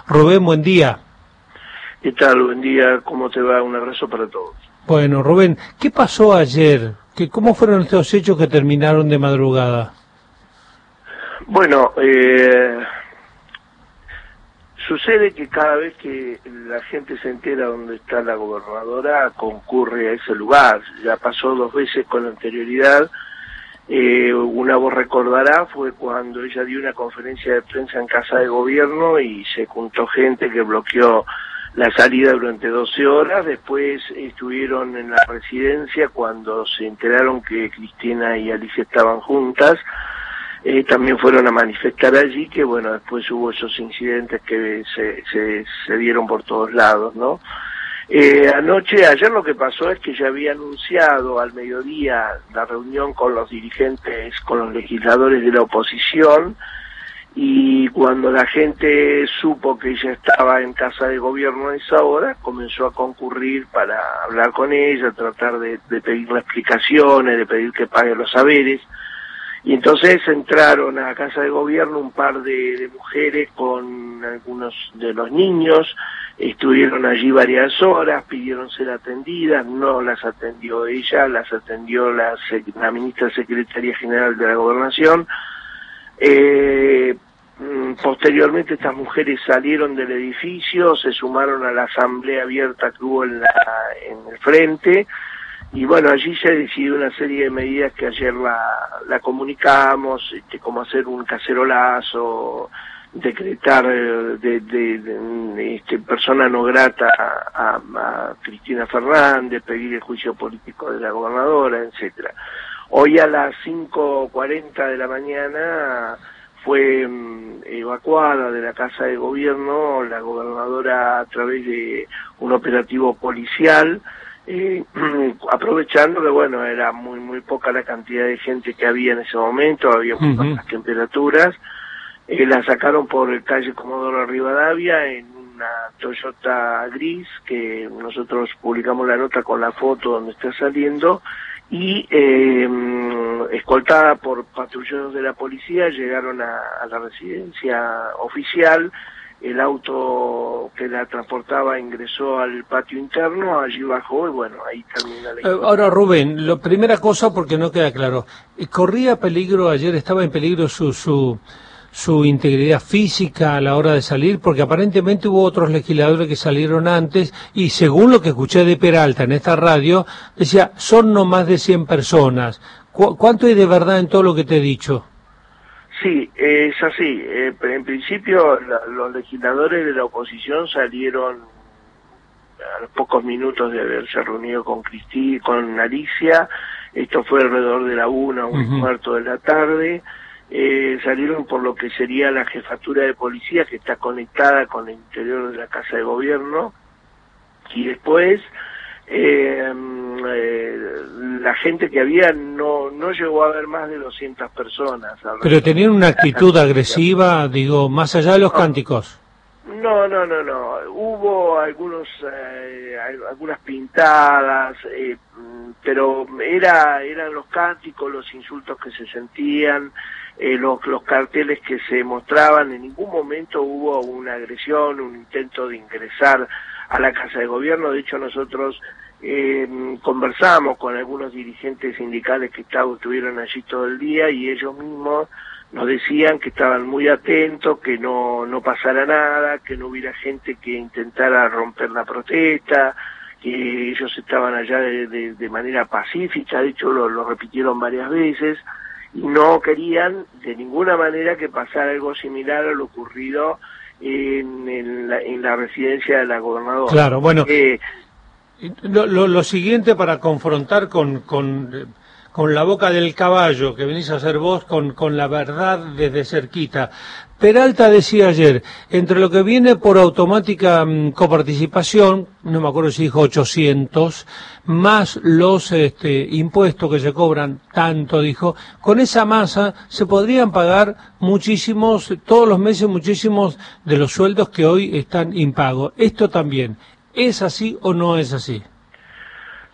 Rubén, buen día. ¿Qué tal? Buen día, ¿cómo te va? Un abrazo para todos. Bueno, Rubén, ¿qué pasó ayer? ¿Cómo fueron estos hechos que terminaron de madrugada? Bueno, sucede que cada vez que la gente se entera dónde está la gobernadora, concurre a ese lugar. Ya pasó 2 veces con anterioridad. Una vos recordará, fue cuando ella dio una conferencia de prensa en Casa de Gobierno y se juntó gente que bloqueó la salida durante 12 horas. Después estuvieron en la residencia cuando se enteraron que Cristina y Alicia estaban juntas. También fueron a manifestar allí, que bueno, después hubo esos incidentes que se dieron por todos lados, ¿no? Ayer lo que pasó es que ya había anunciado al mediodía la reunión con los dirigentes, con los legisladores de la oposición, y cuando la gente supo que ella estaba en Casa de Gobierno a esa hora, comenzó a concurrir para hablar con ella, tratar de pedirle explicaciones, de pedir que pague los saberes. Y entonces entraron a Casa de Gobierno un par de mujeres con algunos de los niños, estuvieron allí varias horas, pidieron ser atendidas, no las atendió ella, las atendió la ministra secretaria general de la Gobernación. Posteriormente estas mujeres salieron del edificio, se sumaron a la asamblea abierta que hubo en el frente, y bueno, allí se decidió una serie de medidas que ayer la comunicamos, como hacer un cacerolazo, decretar persona no grata a Cristina Fernández, pedir el juicio político de la gobernadora, etcétera. Hoy a las 5:40 de la mañana fue evacuada de la Casa de Gobierno la gobernadora a través de un operativo policial, aprovechando que bueno, era muy poca la cantidad de gente que había en ese momento, había muy bajas temperaturas. La sacaron por calle Comodoro Rivadavia en una Toyota gris, que nosotros publicamos la nota con la foto donde está saliendo, y escoltada por patrulleros de la policía llegaron a la residencia oficial. El auto que la transportaba ingresó al patio interno, allí bajó y bueno, ahí termina la historia. Ahora, Rubén, primera cosa porque no queda claro, ¿corría peligro ayer, estaba en peligro su integridad física a la hora de salir? Porque aparentemente hubo otros legisladores que salieron antes y según lo que escuché de Peralta en esta radio, decía, son no más de 100 personas. ¿Cuánto hay de verdad en todo lo que te he dicho? Sí, es así. En principio los legisladores de la oposición salieron a los pocos minutos de haberse reunido con Alicia. Esto fue alrededor de la 1:15 de la tarde. Salieron por lo que sería la jefatura de policía, que está conectada con el interior de la Casa de Gobierno, y después la gente que había no llegó a haber más de 200 personas. Pero tenían una actitud agresiva, digo, más allá de los cánticos. No. Hubo algunas pintadas, pero eran los cánticos, los insultos que se sentían, los carteles que se mostraban. En ningún momento hubo una agresión, un intento de ingresar a la Casa de Gobierno. De hecho, nosotros conversamos con algunos dirigentes sindicales que estuvieron allí todo el día, y ellos mismos nos decían que estaban muy atentos, que no pasara nada, que no hubiera gente que intentara romper la protesta, que ellos estaban allá de manera pacífica. De hecho lo repitieron varias veces, y no querían de ninguna manera que pasara algo similar a lo ocurrido en la residencia de la gobernadora. Claro, bueno, lo siguiente para confrontar con la boca del caballo que venís a hacer vos, con la verdad desde cerquita. Peralta decía ayer, entre lo que viene por automática coparticipación, no me acuerdo si dijo 800, más los impuestos que se cobran, tanto dijo, con esa masa se podrían pagar todos los meses muchísimos de los sueldos que hoy están impagos. Esto también, ¿es así o no es así?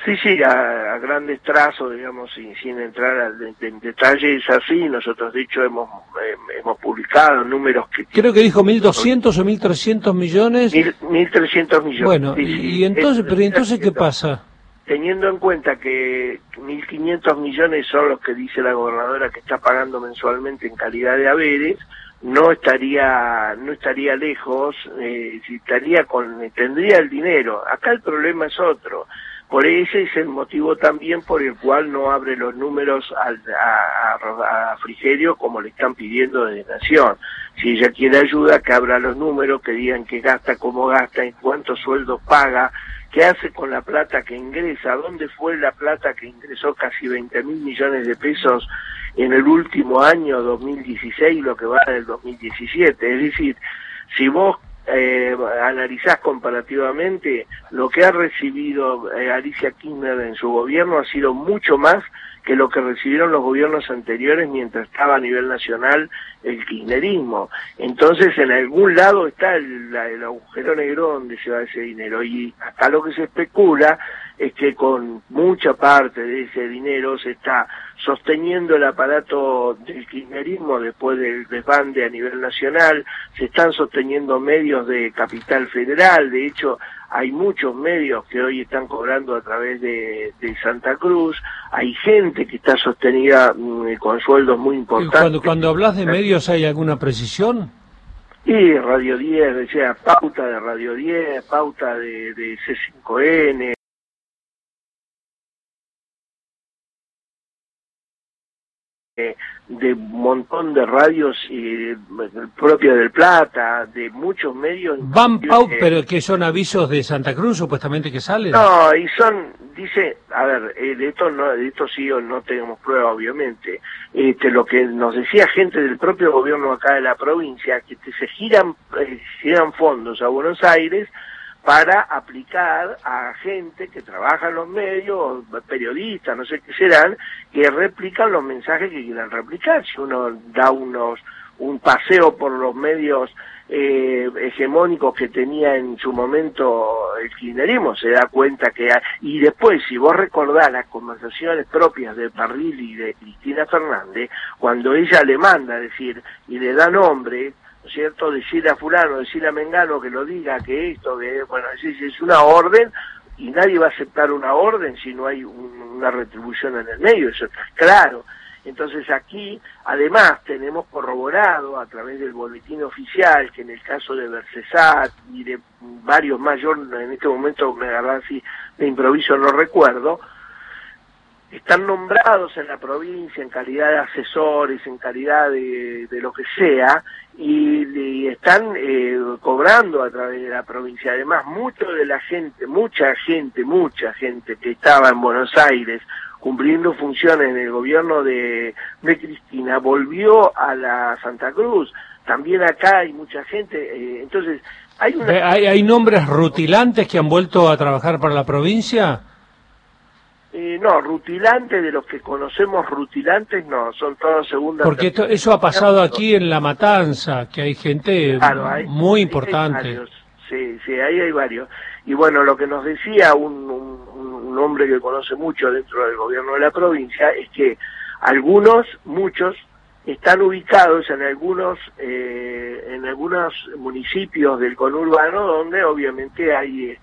Sí, sí, a grandes trazos, digamos, sin entrar en detalles así. Nosotros, de hecho, hemos publicado números que... Creo que dijo 1.200 o 1.300 millones. 1.300 millones. Bueno, sí, y entonces, pero entonces, ¿qué pasa? Teniendo en cuenta que 1.500 millones son los que dice la gobernadora que está pagando mensualmente en calidad de haberes, no estaría lejos, tendría el dinero. Acá el problema es otro. Por ese es el motivo también por el cual no abre los números a Frigerio como le están pidiendo desde Nación. Si ella quiere ayuda, que abra los números, que digan qué gasta, cómo gasta, en cuántos sueldos paga, qué hace con la plata que ingresa, dónde fue la plata que ingresó casi 20.000 millones de pesos en el último año 2016, lo que va del 2017. Es decir, si vos analizás comparativamente, lo que ha recibido Alicia Kirchner en su gobierno ha sido mucho más que lo que recibieron los gobiernos anteriores mientras estaba a nivel nacional el kirchnerismo. Entonces, en algún lado está el agujero negro donde se va ese dinero, y acá lo que se especula es que con mucha parte de ese dinero se está sosteniendo el aparato del kirchnerismo después del desbande a nivel nacional, se están sosteniendo medios de capital federal. De hecho, hay muchos medios que hoy están cobrando a través de Santa Cruz, hay gente que está sostenida con sueldos muy importantes. Cuando hablas de medios, ¿hay alguna precisión? Y Radio 10, o sea, pauta de Radio 10, pauta de C5N, de un montón de radios propias del Plata, de muchos medios. Pero que son avisos de Santa Cruz, supuestamente, que salen. No, y dice, a ver, de esto sí no tenemos prueba, obviamente. Lo que nos decía gente del propio gobierno acá de la provincia, que se giran fondos a Buenos Aires para aplicar a gente que trabaja en los medios, periodistas, no sé qué serán, que replican los mensajes que quieran replicar. Si uno da un paseo por los medios hegemónicos que tenía en su momento el kirchnerismo, se da cuenta que y después, si vos recordás las conversaciones propias de Parrilli y de Cristina Fernández, cuando ella le manda, decir, y le da nombre, ¿no es cierto?, decirle a fulano, decirle a mengano que lo diga, que esto, que bueno, es una orden, y nadie va a aceptar una orden si no hay una retribución en el medio, eso está claro. Entonces aquí, además, tenemos corroborado a través del boletín oficial que en el caso de Bercesat y de varios más, yo en este momento me agarré así de improviso, no recuerdo, están nombrados en la provincia en calidad de asesores, en calidad de lo que sea, y están cobrando a través de la provincia. Además, mucha gente que estaba en Buenos Aires cumpliendo funciones en el gobierno de Cristina volvió a la Santa Cruz. También acá hay mucha gente, entonces ¿Hay nombres rutilantes que han vuelto a trabajar para la provincia? No, rutilantes, de los que conocemos rutilantes, no, son todos segundas. Porque eso ha pasado aquí en La Matanza, que hay gente muy importante. Hay varios, sí, ahí hay varios. Y bueno, lo que nos decía un hombre que conoce mucho dentro del gobierno de la provincia, es que muchos, están ubicados en algunos municipios del conurbano donde obviamente hay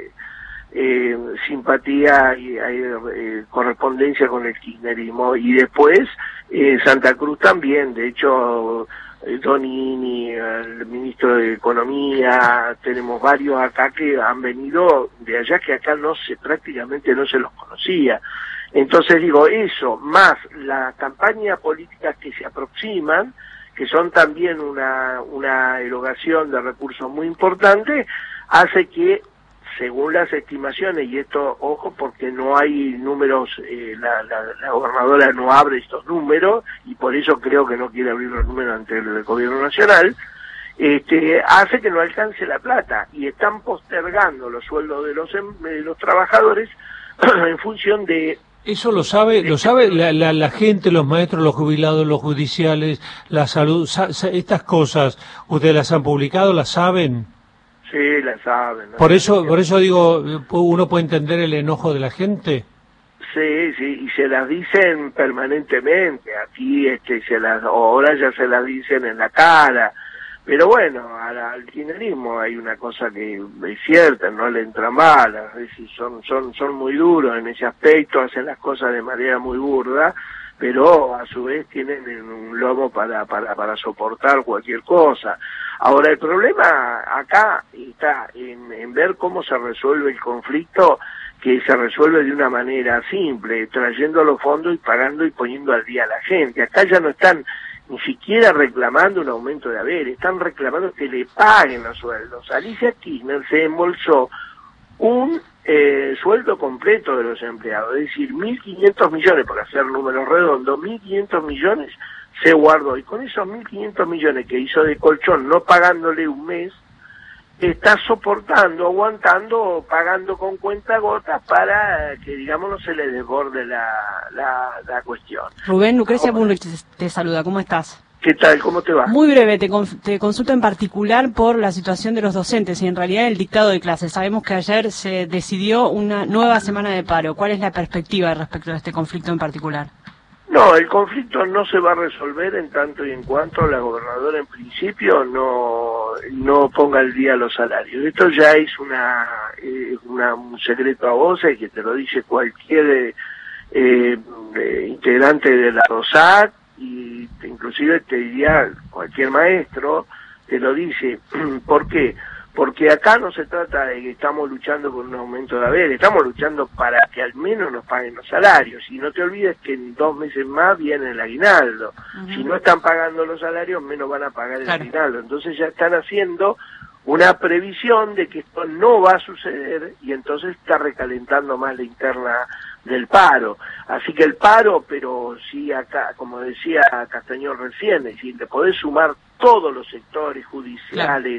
simpatía y hay correspondencia con el kirchnerismo, y después Santa Cruz también. De hecho, Donini, el ministro de Economía, tenemos varios acá que han venido de allá, que acá prácticamente no se los conocía. Entonces digo, eso, más la campaña política que se aproximan, que son también una erogación de recursos muy importante, hace que, según las estimaciones, y esto, ojo, porque no hay números, la gobernadora no abre estos números, y por eso creo que no quiere abrir los números ante el gobierno nacional, hace que no alcance la plata, y están postergando los sueldos de los trabajadores en función de... Eso lo sabe la gente, los maestros, los jubilados, los judiciales, la salud, estas cosas, ¿ustedes las han publicado, las saben? Sí, la saben. Por eso digo, uno puede entender el enojo de la gente. Sí, y se las dicen permanentemente. Aquí ahora ya se las dicen en la cara. Pero bueno, al kirchnerismo hay una cosa que es cierta, no le entran balas, es decir, son muy duros en ese aspecto, hacen las cosas de manera muy burda, pero a su vez tienen un lomo para soportar cualquier cosa. Ahora, el problema acá está en ver cómo se resuelve el conflicto, que se resuelve de una manera simple, trayendo los fondos y pagando y poniendo al día a la gente. Acá ya no están ni siquiera reclamando un aumento de haber, están reclamando que le paguen los sueldos. Alicia Kirchner se embolsó un sueldo completo de los empleados, es decir, 1.500 millones, por hacer números redondos, 1.500 millones se guardó, y con esos 1.500 millones que hizo de colchón, no pagándole un mes, está soportando, aguantando, pagando con cuentagotas para que, digamos, no se le desborde la cuestión. Rubén, Lucrecia Bullrich te saluda, ¿cómo estás? ¿Qué tal? ¿Cómo te va? Muy breve, te consulto en particular por la situación de los docentes y en realidad el dictado de clases. Sabemos que ayer se decidió una nueva semana de paro. ¿Cuál es la perspectiva respecto a este conflicto en particular? No, el conflicto no se va a resolver en tanto y en cuanto la gobernadora en principio no ponga al día los salarios. Esto ya es un secreto a voces que te lo dice cualquier integrante de la ROSAC, y inclusive te diría cualquier maestro, te lo dice. ¿Por qué? Porque acá no se trata de que estamos luchando por un aumento de haber, estamos luchando para que al menos nos paguen los salarios. Y no te olvides que en 2 meses más viene el aguinaldo. Si no están pagando los salarios, menos van a pagar el aguinaldo. Entonces ya están haciendo una previsión de que esto no va a suceder, y entonces está recalentando más la interna del paro. Así que el paro, pero sí acá, como decía Castañón recién, es decir, te podés sumar todos los sectores judiciales,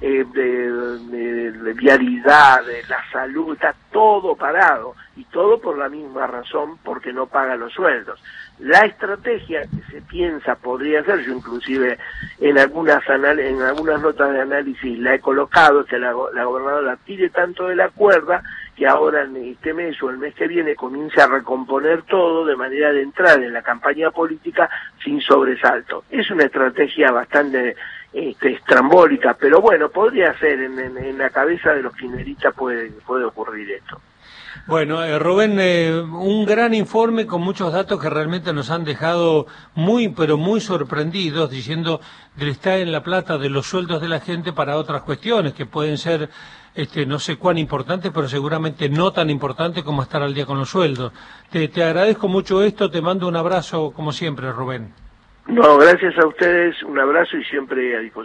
de vialidad, de la salud, está todo parado, y todo por la misma razón, porque no paga los sueldos. La estrategia que se piensa podría ser, yo inclusive en algunas notas de análisis la he colocado, que la gobernadora tire tanto de la cuerda que ahora en este mes o el mes que viene comience a recomponer todo de manera de entrar en la campaña política sin sobresalto. Es una estrategia bastante estrambólica, pero bueno, podría ser, en la cabeza de los kirchneristas puede ocurrir esto. Bueno, Rubén, un gran informe con muchos datos que realmente nos han dejado muy, pero muy sorprendidos, diciendo que está en la plata de los sueldos de la gente para otras cuestiones que pueden ser, no sé cuán importantes, pero seguramente no tan importantes como estar al día con los sueldos. Te agradezco mucho esto, te mando un abrazo como siempre, Rubén. No, gracias a ustedes, un abrazo y siempre a disposición.